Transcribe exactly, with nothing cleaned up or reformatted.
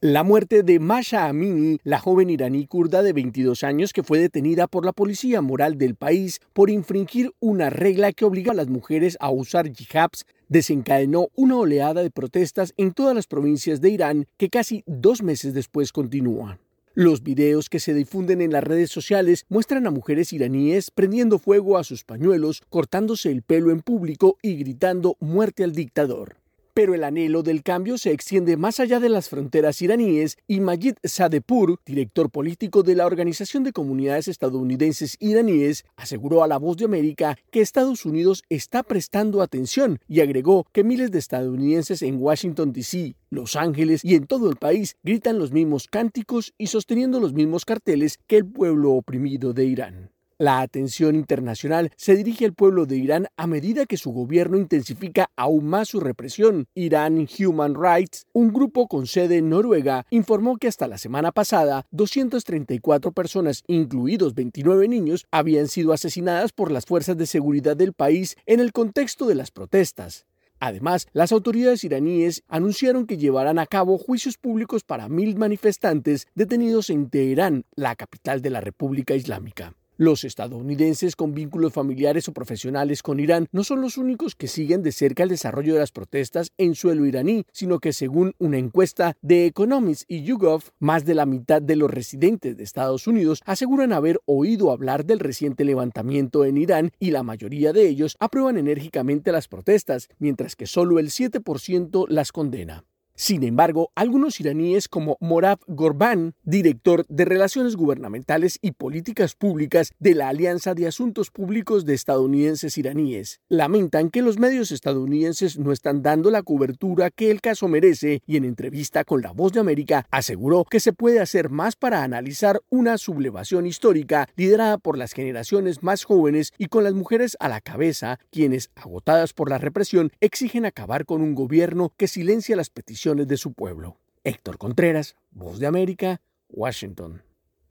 La muerte de Mahsa Amini, la joven iraní kurda de veintidós años que fue detenida por la policía moral del país por infringir una regla que obliga a las mujeres a usar hijabs, desencadenó una oleada de protestas en todas las provincias de Irán que casi dos meses después continúa. Los videos que se difunden en las redes sociales muestran a mujeres iraníes prendiendo fuego a sus pañuelos, cortándose el pelo en público y gritando «muerte al dictador». Pero el anhelo del cambio se extiende más allá de las fronteras iraníes y Majid Sadehpour, director político de la Organización de Comunidades Estadounidenses Iraníes, aseguró a La Voz de América que Estados Unidos está prestando atención y agregó que miles de estadounidenses en Washington, D C, Los Ángeles y en todo el país gritan los mismos cánticos y sosteniendo los mismos carteles que el pueblo oprimido de Irán. La atención internacional se dirige al pueblo de Irán a medida que su gobierno intensifica aún más su represión. Iran Human Rights, un grupo con sede en Noruega, informó que hasta la semana pasada doscientas treinta y cuatro personas, incluidos veintinueve niños, habían sido asesinadas por las fuerzas de seguridad del país en el contexto de las protestas. Además, las autoridades iraníes anunciaron que llevarán a cabo juicios públicos para mil manifestantes detenidos en Teherán, la capital de la República Islámica. Los estadounidenses con vínculos familiares o profesionales con Irán no son los únicos que siguen de cerca el desarrollo de las protestas en suelo iraní, sino que según una encuesta de Economics y YouGov, más de la mitad de los residentes de Estados Unidos aseguran haber oído hablar del reciente levantamiento en Irán y la mayoría de ellos aprueban enérgicamente las protestas, mientras que solo el siete por ciento las condena. Sin embargo, algunos iraníes como Morab Ghorban, director de Relaciones Gubernamentales y Políticas Públicas de la Alianza de Asuntos Públicos de Estadounidenses Iraníes, lamentan que los medios estadounidenses no están dando la cobertura que el caso merece y en entrevista con La Voz de América aseguró que se puede hacer más para analizar una sublevación histórica liderada por las generaciones más jóvenes y con las mujeres a la cabeza, quienes, agotadas por la represión, exigen acabar con un gobierno que silencia las peticiones de su pueblo. Héctor Contreras, Voz de América, Washington.